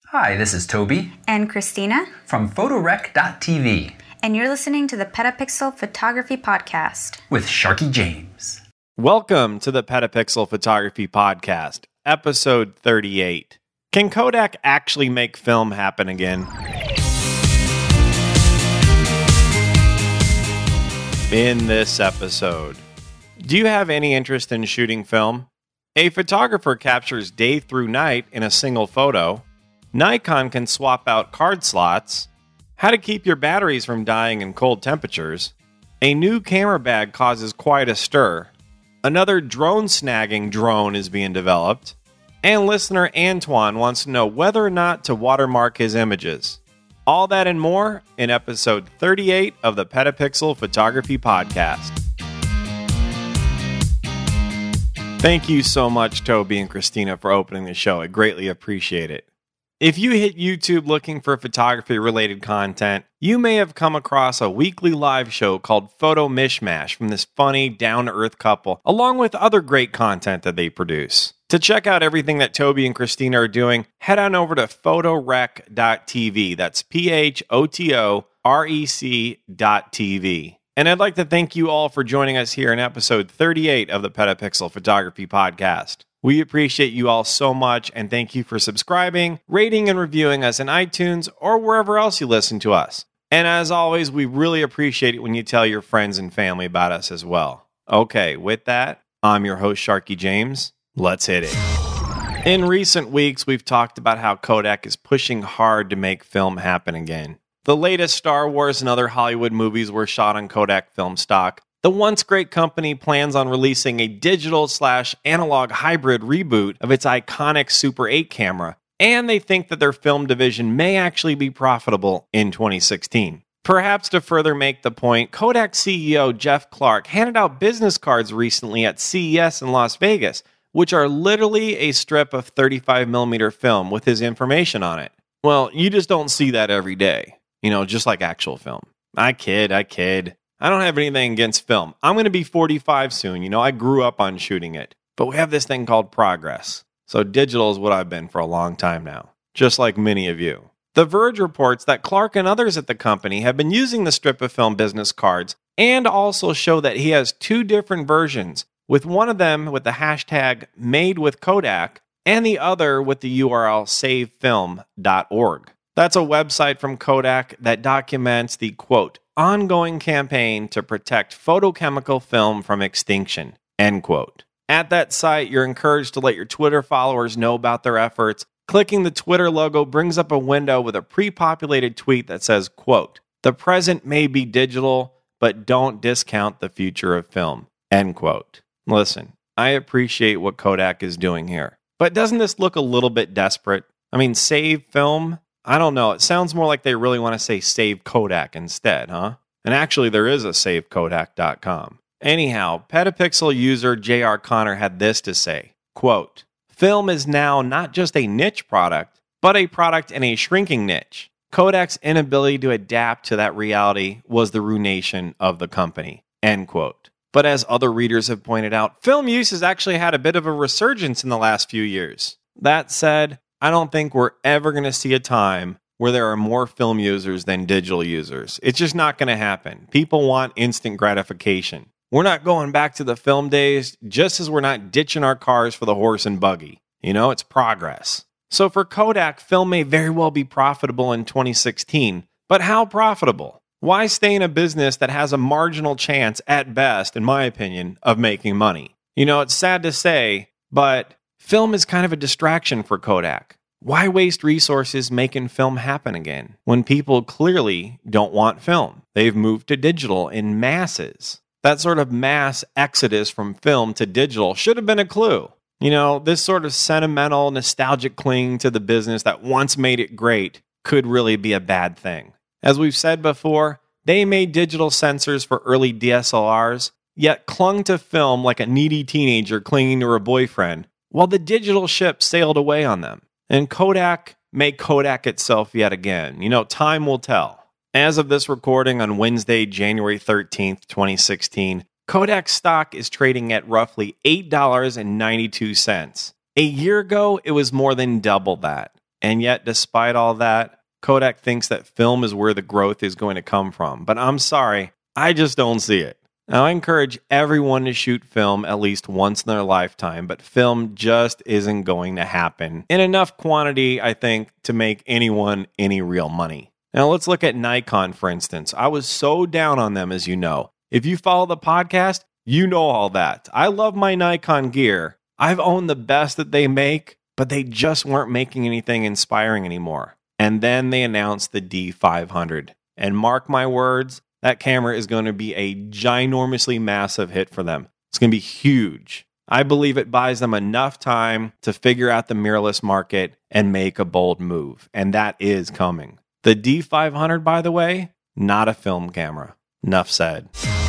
Hi, this is Toby. And Christina. From Photorec.tv. And you're listening to the Petapixel Photography Podcast. With Sharky James. Welcome to the Petapixel Photography Podcast, episode 38. Can Kodak actually make film happen again? In this episode, do you have any interest in shooting film? A photographer captures day through night in a single photo. Nikon can swap out card slots. How to keep your batteries from dying in cold temperatures. A new camera bag causes quite a stir. Another drone snagging drone is being developed. And listener Antoine wants to know whether or not to watermark his images. All that and more in episode 38 of the Petapixel Photography Podcast. Thank you so much, Toby and Christina, for opening the show. I greatly appreciate it. If you hit YouTube looking for photography-related content, you may have come across a weekly live show called Photo Mishmash from this funny, down-to-earth couple, along with other great content that they produce. To check out everything that Toby and Christina are doing, head on over to Photorec.tv. That's Photorec.tv. And I'd like to thank you all for joining us here in episode 38 of the Petapixel Photography Podcast. We appreciate you all so much, and thank you for subscribing, rating, and reviewing us in iTunes or wherever else you listen to us. And as always, we really appreciate it when you tell your friends and family about us as well. Okay, with that, I'm your host, Sharky James. Let's hit it. In recent weeks, we've talked about how Kodak is pushing hard to make film happen again. The latest Star Wars and other Hollywood movies were shot on Kodak film stock. The once great company plans on releasing a digital/analog hybrid reboot of its iconic Super 8 camera, and they think that their film division may actually be profitable in 2016. Perhaps to further make the point, Kodak CEO Jeff Clark handed out business cards recently at CES in Las Vegas, which are literally a strip of 35mm film with his information on it. Well, you just don't see that every day, just like actual film. I kid. I don't have anything against film. I'm going to be 45 soon. I grew up on shooting it. But we have this thing called progress. So digital is what I've been for a long time now, just like many of you. The Verge reports that Clark and others at the company have been using the strip of film business cards and also show that he has two different versions, with one of them with the hashtag made with Kodak and the other with the URL savefilm.org. That's a website from Kodak that documents the, quote, ongoing campaign to protect photochemical film from extinction, end quote. At that site, you're encouraged to let your Twitter followers know about their efforts. Clicking the Twitter logo brings up a window with a pre-populated tweet that says, quote, the present may be digital, but don't discount the future of film, end quote. Listen, I appreciate what Kodak is doing here, but doesn't this look a little bit desperate? Save film? I don't know. It sounds more like they really want to say save Kodak instead, huh? And actually, there is a savekodak.com. Anyhow, Petapixel user J.R. Connor had this to say, quote, film is now not just a niche product, but a product in a shrinking niche. Kodak's inability to adapt to that reality was the ruination of the company, end quote. But as other readers have pointed out, film use has actually had a bit of a resurgence in the last few years. That said, I don't think we're ever going to see a time where there are more film users than digital users. It's just not going to happen. People want instant gratification. We're not going back to the film days, just as we're not ditching our cars for the horse and buggy. It's progress. So for Kodak, film may very well be profitable in 2016. But how profitable? Why stay in a business that has a marginal chance, at best, in my opinion, of making money? It's sad to say, but film is kind of a distraction for Kodak. Why waste resources making film happen again when people clearly don't want film? They've moved to digital in masses. That sort of mass exodus from film to digital should have been a clue. This sort of sentimental, nostalgic cling to the business that once made it great could really be a bad thing. As we've said before, they made digital sensors for early DSLRs, yet clung to film like a needy teenager clinging to her boyfriend, while the digital ship sailed away on them. And Kodak may Kodak itself yet again. Time will tell. As of this recording on Wednesday, January 13th, 2016, Kodak stock is trading at roughly $8.92. A year ago, it was more than double that. And yet, despite all that, Kodak thinks that film is where the growth is going to come from. But I'm sorry, I just don't see it. Now, I encourage everyone to shoot film at least once in their lifetime, but film just isn't going to happen in enough quantity, I think, to make anyone any real money. Now, let's look at Nikon, for instance. I was so down on them, as you know. If you follow the podcast, you know all that. I love my Nikon gear. I've owned the best that they make, but they just weren't making anything inspiring anymore. And then they announced the D500. And mark my words, that camera is going to be a ginormously massive hit for them. It's going to be huge. I believe it buys them enough time to figure out the mirrorless market and make a bold move. And that is coming. The D500, by the way, not a film camera. Enough said.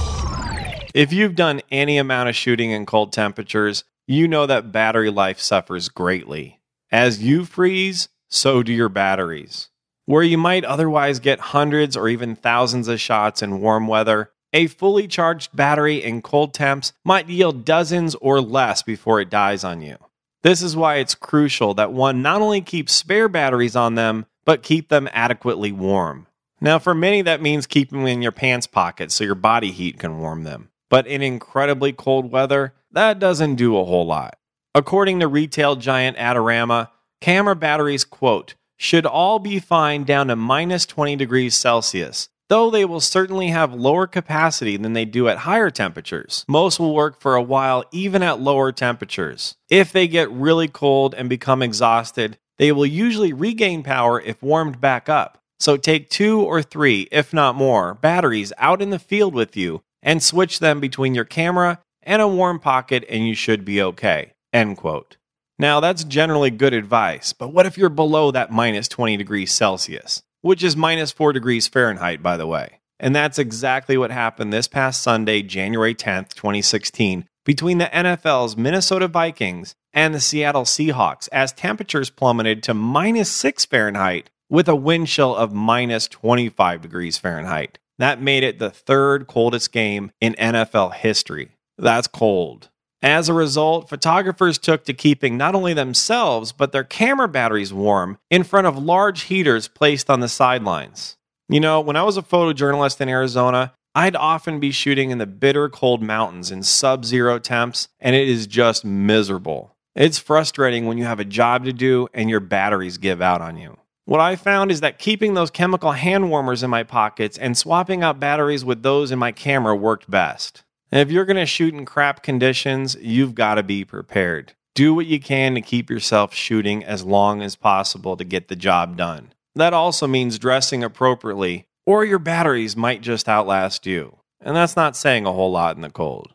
If you've done any amount of shooting in cold temperatures, you know that battery life suffers greatly. As you freeze, so do your batteries. Where you might otherwise get hundreds or even thousands of shots in warm weather, a fully charged battery in cold temps might yield dozens or less before it dies on you. This is why it's crucial that one not only keep spare batteries on them, but keep them adequately warm. Now, for many, that means keep them in your pants pocket so your body heat can warm them. But in incredibly cold weather, that doesn't do a whole lot. According to retail giant Adorama, camera batteries, quote, should all be fine down to minus 20 degrees Celsius, though they will certainly have lower capacity than they do at higher temperatures. Most will work for a while even at lower temperatures. If they get really cold and become exhausted, they will usually regain power if warmed back up. So take 2 or 3, if not more, batteries out in the field with you and switch them between your camera and a warm pocket and you should be okay. End quote. Now, that's generally good advice, but what if you're below that minus 20 degrees Celsius, which is minus 4 degrees Fahrenheit, by the way? And that's exactly what happened this past Sunday, January 10th, 2016, between the NFL's Minnesota Vikings and the Seattle Seahawks, as temperatures plummeted to minus 6 Fahrenheit with a wind chill of minus 25 degrees Fahrenheit. That made it the third coldest game in NFL history. That's cold. As a result, photographers took to keeping not only themselves, but their camera batteries warm in front of large heaters placed on the sidelines. You know, when I was a photojournalist in Arizona, I'd often be shooting in the bitter cold mountains in sub-zero temps, and it is just miserable. It's frustrating when you have a job to do and your batteries give out on you. What I found is that keeping those chemical hand warmers in my pockets and swapping out batteries with those in my camera worked best. And if you're going to shoot in crap conditions, you've got to be prepared. Do what you can to keep yourself shooting as long as possible to get the job done. That also means dressing appropriately, or your batteries might just outlast you. And that's not saying a whole lot in the cold.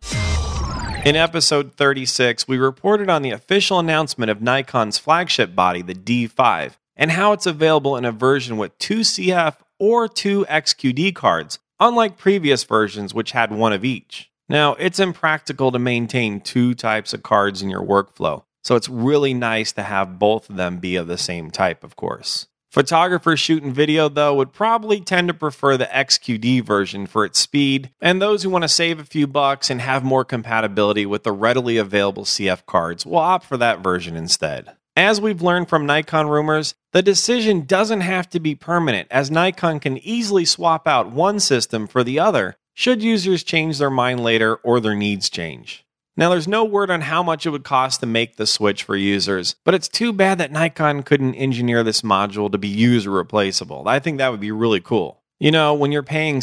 In episode 36, we reported on the official announcement of Nikon's flagship body, the D5, and how it's available in a version with 2 CF or 2 XQD cards, unlike previous versions which had one of each. Now, it's impractical to maintain 2 types of cards in your workflow, so it's really nice to have both of them be of the same type, of course. Photographers shooting video, though, would probably tend to prefer the XQD version for its speed, and those who want to save a few bucks and have more compatibility with the readily available CF cards will opt for that version instead. As we've learned from Nikon rumors, the decision doesn't have to be permanent, as Nikon can easily swap out one system for the other should users change their mind later or their needs change. Now, there's no word on how much it would cost to make the switch for users, but it's too bad that Nikon couldn't engineer this module to be user replaceable. I think that would be really cool. You know, when you're paying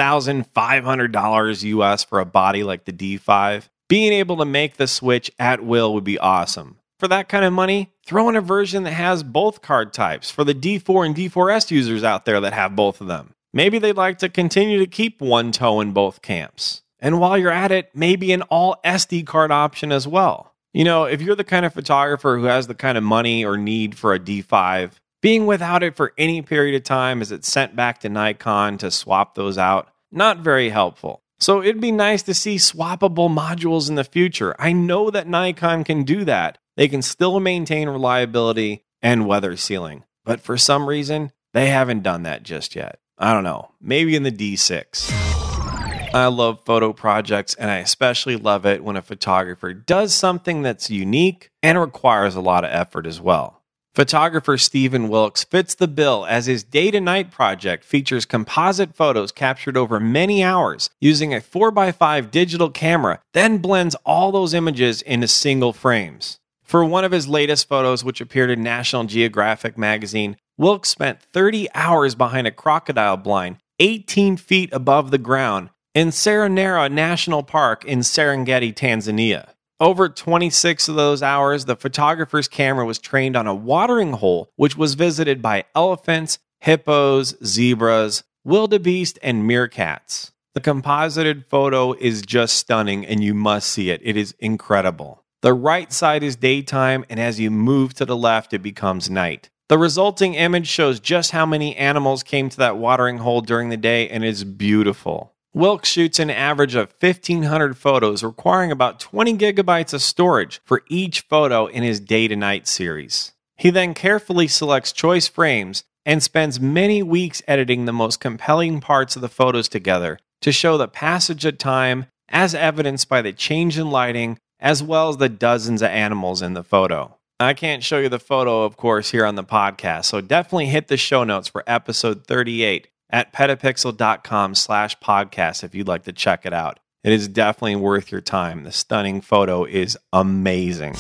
$6,500 US for a body like the D5, being able to make the switch at will would be awesome. For that kind of money, throw in a version that has both card types for the D4 and D4S users out there that have both of them. Maybe they'd like to continue to keep one toe in both camps. And while you're at it, maybe an all SD card option as well. You know, if you're the kind of photographer who has the kind of money or need for a D5, being without it for any period of time as it's sent back to Nikon to swap those out, not very helpful. So it'd be nice to see swappable modules in the future. I know that Nikon can do that. They can still maintain reliability and weather sealing. But for some reason, they haven't done that just yet. I don't know, maybe in the D6. I love photo projects, and I especially love it when a photographer does something that's unique and requires a lot of effort as well. Photographer Stephen Wilkes fits the bill as his day-to-night project features composite photos captured over many hours using a 4x5 digital camera, then blends all those images into single frames. For one of his latest photos, which appeared in National Geographic magazine, Wilkes spent 30 hours behind a crocodile blind 18 feet above the ground in Serenera National Park in Serengeti, Tanzania. Over 26 of those hours, the photographer's camera was trained on a watering hole, which was visited by elephants, hippos, zebras, wildebeest, and meerkats. The composited photo is just stunning, and you must see it. It is incredible. The right side is daytime, and as you move to the left, it becomes night. The resulting image shows just how many animals came to that watering hole during the day, and is beautiful. Wilkes shoots an average of 1,500 photos, requiring about 20 gigabytes of storage for each photo in his day-to-night series. He then carefully selects choice frames and spends many weeks editing the most compelling parts of the photos together to show the passage of time as evidenced by the change in lighting, as well as the dozens of animals in the photo. I can't show you the photo, of course, here on the podcast, so definitely hit the show notes for episode 38 at petapixel.com/podcast if you'd like to check it out. It is definitely worth your time. The stunning photo is amazing.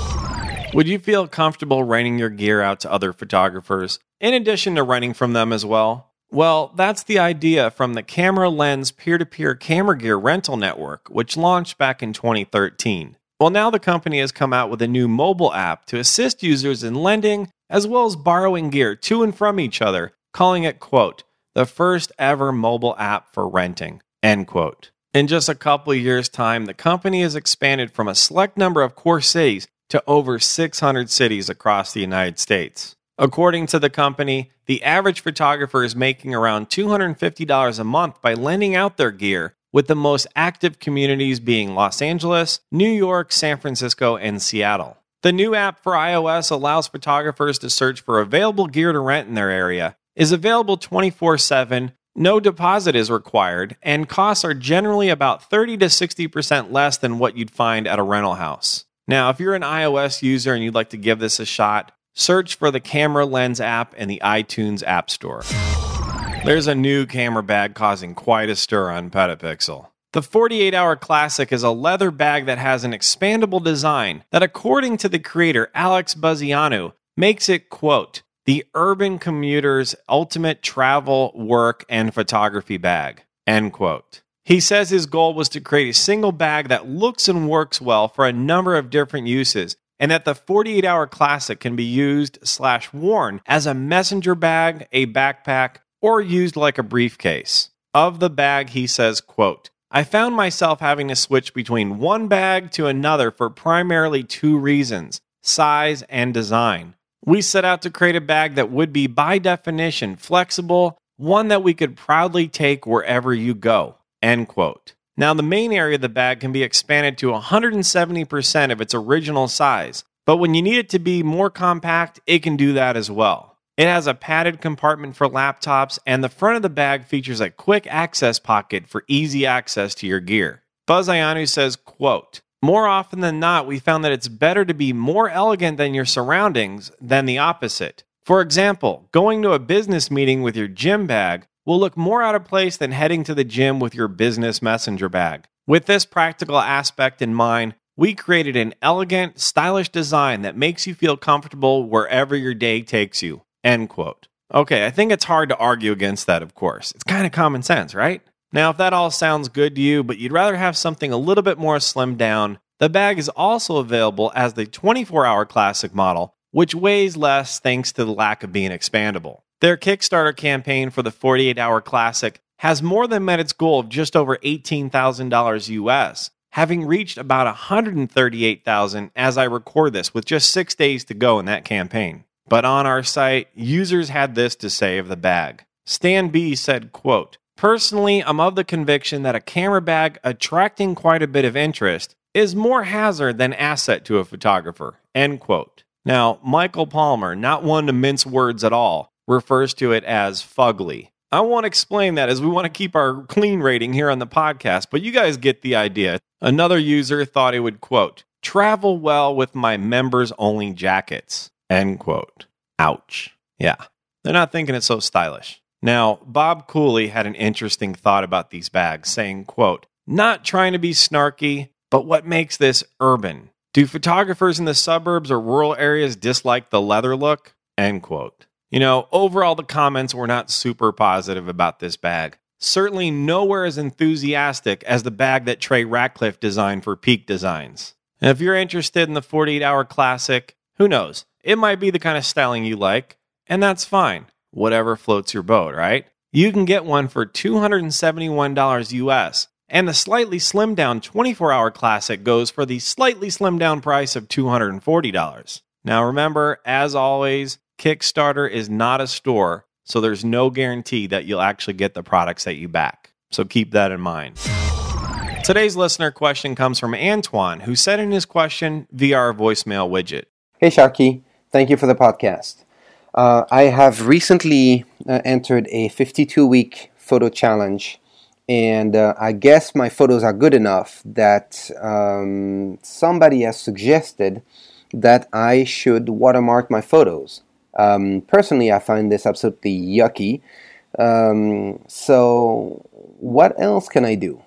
Would you feel comfortable renting your gear out to other photographers, in addition to renting from them as well? Well, that's the idea from the Camera Lens peer-to-peer camera gear rental network, which launched back in 2013. Well, now the company has come out with a new mobile app to assist users in lending as well as borrowing gear to and from each other, calling it, quote, the first ever mobile app for renting, end quote. In just a couple of years' time, the company has expanded from a select number of core cities to over 600 cities across the United States. According to the company, the average photographer is making around $250 a month by lending out their gear, with the most active communities being Los Angeles, New York, San Francisco, and Seattle. The new app for iOS allows photographers to search for available gear to rent in their area, is available 24/7, no deposit is required, and costs are generally about 30 to 60% less than what you'd find at a rental house. Now, if you're an iOS user and you'd like to give this a shot, search for the Camera Lens app in the iTunes App Store. There's a new camera bag causing quite a stir on Petapixel. The 48-Hour Classic is a leather bag that has an expandable design that, according to the creator Alex Buzzianu, makes it, quote, the urban commuter's ultimate travel, work, and photography bag, end quote. He says his goal was to create a single bag that looks and works well for a number of different uses, and that the 48-Hour Classic can be used/worn as a messenger bag, a backpack, or used like a briefcase. Of the bag, he says, quote, I found myself having to switch between one bag to another for primarily two reasons, size and design. We set out to create a bag that would be, by definition, flexible, one that we could proudly take wherever you go, end quote. Now, the main area of the bag can be expanded to 170% of its original size, but when you need it to be more compact, it can do that as well. It has a padded compartment for laptops, and the front of the bag features a quick access pocket for easy access to your gear. Buzzianu says, quote, more often than not, we found that it's better to be more elegant than your surroundings than the opposite. For example, going to a business meeting with your gym bag will look more out of place than heading to the gym with your business messenger bag. With this practical aspect in mind, we created an elegant, stylish design that makes you feel comfortable wherever your day takes you, end quote. Okay, I think it's hard to argue against that, of course. It's kind of common sense, right? Now, if that all sounds good to you, but you'd rather have something a little bit more slimmed down, the bag is also available as the 24-Hour Classic model, which weighs less thanks to the lack of being expandable. Their Kickstarter campaign for the 48-Hour Classic has more than met its goal of just over $18,000 US, having reached about $138,000 as I record this, with just 6 days to go in that campaign. But on our site, users had this to say of the bag. Stan B said, quote, personally, I'm of the conviction that a camera bag attracting quite a bit of interest is more hazard than asset to a photographer, end quote. Now, Michael Palmer, not one to mince words at all, refers to it as fugly. I won't explain that as we want to keep our clean rating here on the podcast, but you guys get the idea. Another user thought it would, quote, travel well with my members-only jackets, End quote. Ouch. Yeah, they're not thinking it's so stylish. Now, Bob Cooley had an interesting thought about these bags, saying, quote, "Not trying to be snarky, but what makes this urban? Do photographers in the suburbs or rural areas dislike the leather look?" End quote. Overall, the comments were not super positive about this bag. Certainly nowhere as enthusiastic as the bag that Trey Ratcliffe designed for Peak Designs. And if you're interested in the 48-hour classic, who knows? It might be the kind of styling you like, and that's fine. Whatever floats your boat, right? You can get one for $271 US, and the slightly slimmed down 24-hour classic goes for the slightly slimmed down price of $240. Now remember, as always, Kickstarter is not a store, so there's no guarantee that you'll actually get the products that you back. So keep that in mind. Today's listener question comes from Antoine, who sent in his question via our voicemail widget. Hey Sharky, thank you for the podcast. I have recently entered a 52-week photo challenge, and I guess my photos are good enough that somebody has suggested that I should watermark my photos. Personally, I find this absolutely yucky. So what else can I do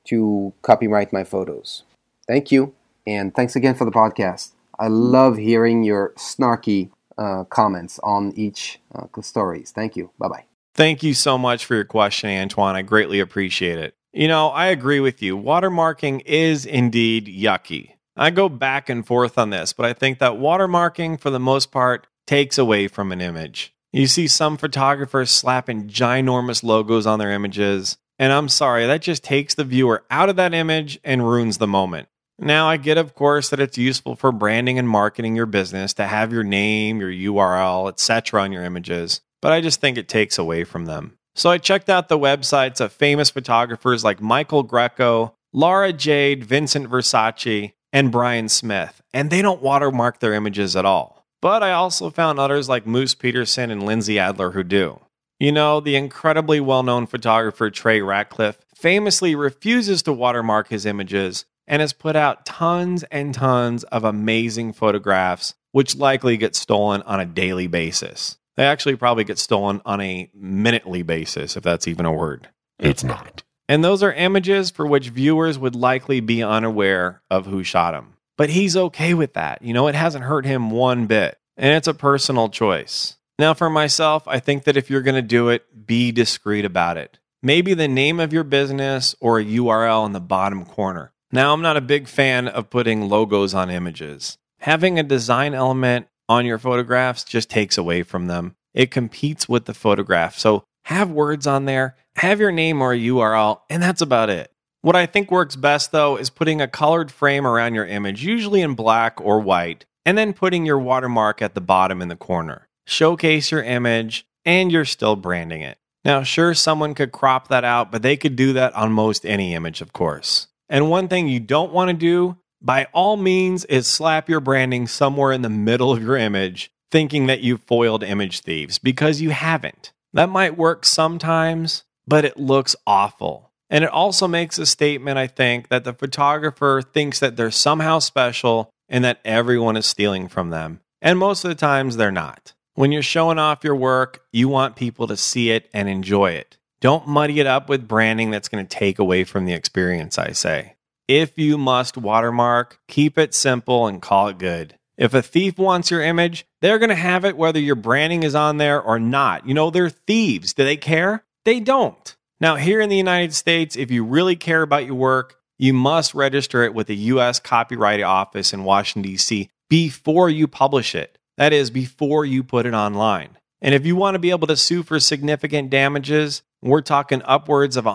to copyright my photos? Thank you, and thanks again for the podcast. I love hearing your snarky comments on each stories. Thank you. Bye-bye. Thank you so much for your question, Antoine. I greatly appreciate it. I agree with you. Watermarking is indeed yucky. I go back and forth on this, but I think that watermarking, for the most part, takes away from an image. You see some photographers slapping ginormous logos on their images, and I'm sorry, that just takes the viewer out of that image and ruins the moment. Now, I get, of course, that it's useful for branding and marketing your business to have your name, your URL, etc. on your images, but I just think it takes away from them. So I checked out the websites of famous photographers like Michael Greco, Laura Jade, Vincent Versace, and Brian Smith, and they don't watermark their images at all. But I also found others like Moose Peterson and Lindsay Adler who do. The incredibly well-known photographer Trey Ratcliffe famously refuses to watermark his images and has put out tons and tons of amazing photographs, which likely get stolen on a daily basis. They actually probably get stolen on a minutely basis, if that's even a word. It's not. And those are images for which viewers would likely be unaware of who shot them. But he's okay with that. It hasn't hurt him one bit. And it's a personal choice. Now, for myself, I think that if you're going to do it, be discreet about it. Maybe the name of your business or a URL in the bottom corner. Now, I'm not a big fan of putting logos on images. Having a design element on your photographs just takes away from them. It competes with the photograph. So have words on there, have your name or a URL, and that's about it. What I think works best, though, is putting a colored frame around your image, usually in black or white, and then putting your watermark at the bottom in the corner. Showcase your image, and you're still branding it. Now, sure, someone could crop that out, but they could do that on most any image, of course. And one thing you don't want to do, by all means, is slap your branding somewhere in the middle of your image, thinking that you've foiled image thieves, because you haven't. That might work sometimes, but it looks awful. And it also makes a statement, I think, that the photographer thinks that they're somehow special and that everyone is stealing from them. And most of the times, they're not. When you're showing off your work, you want people to see it and enjoy it. Don't muddy it up with branding that's going to take away from the experience, I say. If you must watermark, keep it simple and call it good. If a thief wants your image, they're going to have it whether your branding is on there or not. They're thieves. Do they care? They don't. Now, here in the United States, if you really care about your work, you must register it with the U.S. Copyright Office in Washington, D.C. before you publish it. That is, before you put it online. And if you want to be able to sue for significant damages, we're talking upwards of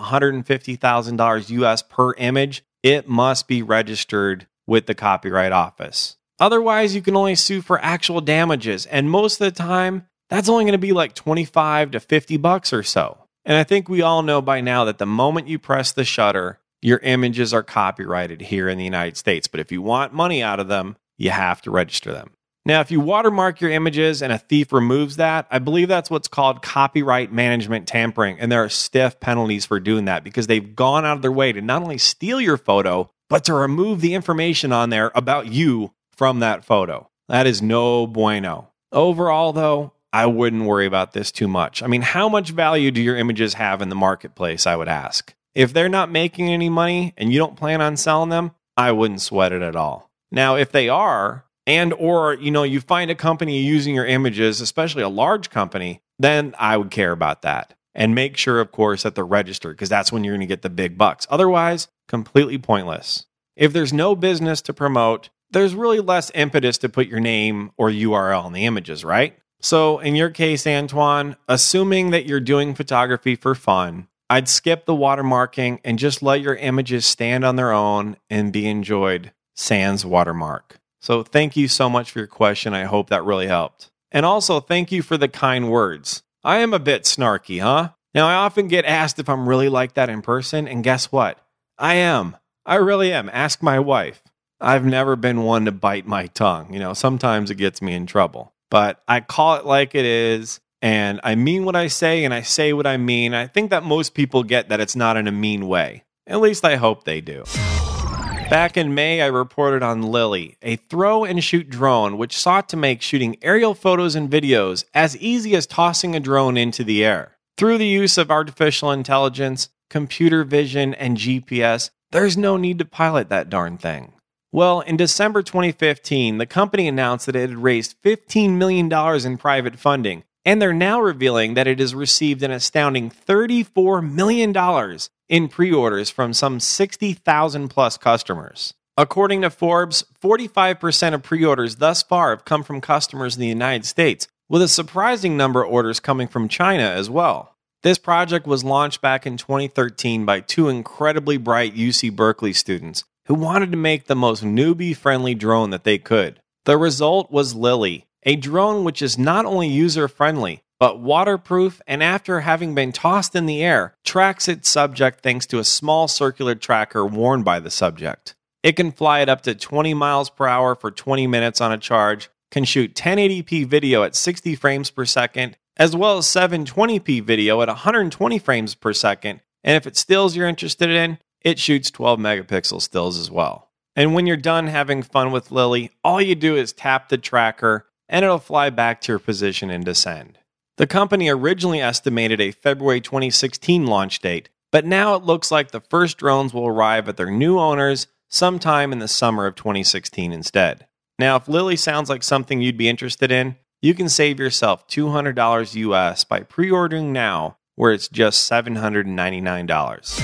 $150,000 US per image, it must be registered with the Copyright Office. Otherwise, you can only sue for actual damages. And most of the time, that's only going to be like $25 to $50 or so. And I think we all know by now that the moment you press the shutter, your images are copyrighted here in the United States. But if you want money out of them, you have to register them. Now, if you watermark your images and a thief removes that, I believe that's what's called copyright management tampering. And there are stiff penalties for doing that because they've gone out of their way to not only steal your photo, but to remove the information on there about you from that photo. That is no bueno. Overall, though, I wouldn't worry about this too much. I mean, how much value do your images have in the marketplace, I would ask? If they're not making any money and you don't plan on selling them, I wouldn't sweat it at all. Now, if they are, or you find a company using your images, especially a large company, then I would care about that. And make sure, of course, that they're registered, because that's when you're going to get the big bucks. Otherwise, completely pointless. If there's no business to promote, there's really less impetus to put your name or URL in the images, right? So in your case, Antoine, assuming that you're doing photography for fun, I'd skip the watermarking and just let your images stand on their own and be enjoyed sans watermark. So thank you so much for your question. I hope that really helped. And also, thank you for the kind words. I am a bit snarky, huh? Now, I often get asked if I'm really like that in person, and guess what? I am. I really am. Ask my wife. I've never been one to bite my tongue. Sometimes it gets me in trouble. But I call it like it is, and I mean what I say, and I say what I mean. I think that most people get that it's not in a mean way. At least I hope they do. Back in May, I reported on Lily, a throw-and-shoot drone which sought to make shooting aerial photos and videos as easy as tossing a drone into the air. Through the use of artificial intelligence, computer vision, and GPS, there's no need to pilot that darn thing. Well, in December 2015, the company announced that it had raised $15 million in private funding, and they're now revealing that it has received an astounding $34 million in pre-orders from some 60,000 plus customers. According to Forbes, 45% of pre-orders thus far have come from customers in the United States, with a surprising number of orders coming from China as well. This project was launched back in 2013 by two incredibly bright UC Berkeley students who wanted to make the most newbie-friendly drone that they could. The result was Lily, a drone which is not only user-friendly, but waterproof, and after having been tossed in the air, tracks its subject thanks to a small circular tracker worn by the subject. It can fly at up to 20 miles per hour for 20 minutes on a charge, can shoot 1080p video at 60 frames per second, as well as 720p video at 120 frames per second, and if it's stills you're interested in, it shoots 12 megapixel stills as well. And when you're done having fun with Lily, all you do is tap the tracker, and it'll fly back to your position and descend. The company originally estimated a February 2016 launch date, but now it looks like the first drones will arrive at their new owners sometime in the summer of 2016 instead. Now, if Lily sounds like something you'd be interested in, you can save yourself $200 US by pre-ordering now, where it's just $799.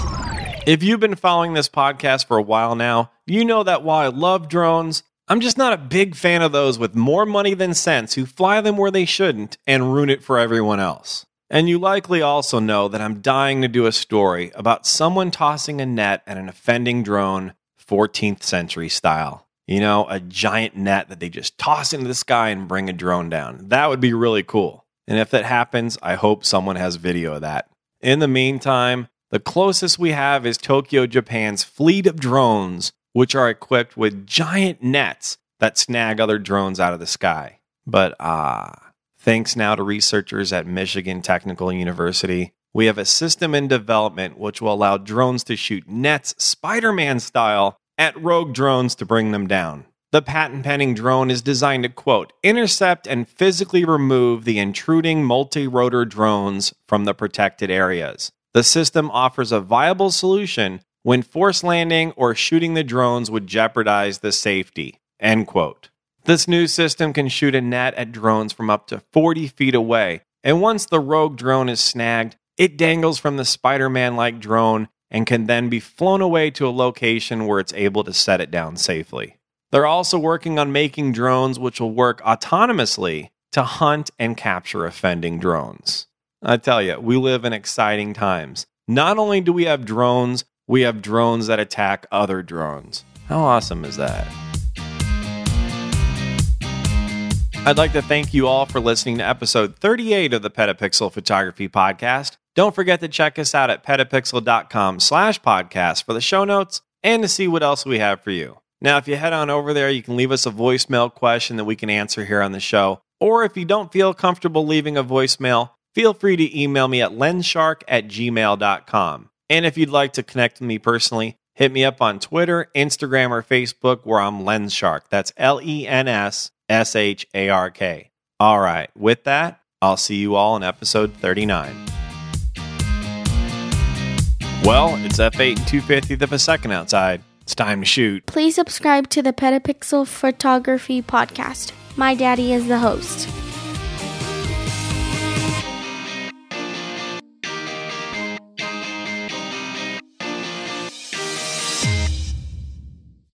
If you've been following this podcast for a while now, you know that while I love drones, I'm just not a big fan of those with more money than sense who fly them where they shouldn't and ruin it for everyone else. And you likely also know that I'm dying to do a story about someone tossing a net at an offending drone, 14th century style. A giant net that they just toss into the sky and bring a drone down. That would be really cool. And if that happens, I hope someone has video of that. In the meantime, the closest we have is Tokyo, Japan's fleet of drones, which are equipped with giant nets that snag other drones out of the sky. But thanks now to researchers at Michigan Technical University, we have a system in development which will allow drones to shoot nets Spider-Man style at rogue drones to bring them down. The patent-pending drone is designed to, quote, intercept and physically remove the intruding multi-rotor drones from the protected areas. The system offers a viable solution when forced landing or shooting the drones would jeopardize the safety, end quote. This new system can shoot a net at drones from up to 40 feet away, and once the rogue drone is snagged, it dangles from the Spider-Man-like drone and can then be flown away to a location where it's able to set it down safely. They're also working on making drones which will work autonomously to hunt and capture offending drones. I tell you, we live in exciting times. Not only do we have drones that attack other drones. How awesome is that? I'd like to thank you all for listening to episode 38 of the Petapixel Photography Podcast. Don't forget to check us out at petapixel.com/podcast for the show notes and to see what else we have for you. Now, if you head on over there, you can leave us a voicemail question that we can answer here on the show. Or if you don't feel comfortable leaving a voicemail, feel free to email me at lensshark@gmail.com. And if you'd like to connect with me personally, hit me up on Twitter, Instagram, or Facebook where I'm LensShark. That's LENSSHARK. All right, with that, I'll see you all in episode 39. Well, it's f8 and 2/50 of a second outside. It's time to shoot. Please subscribe to the Petapixel Photography Podcast. My daddy is the host.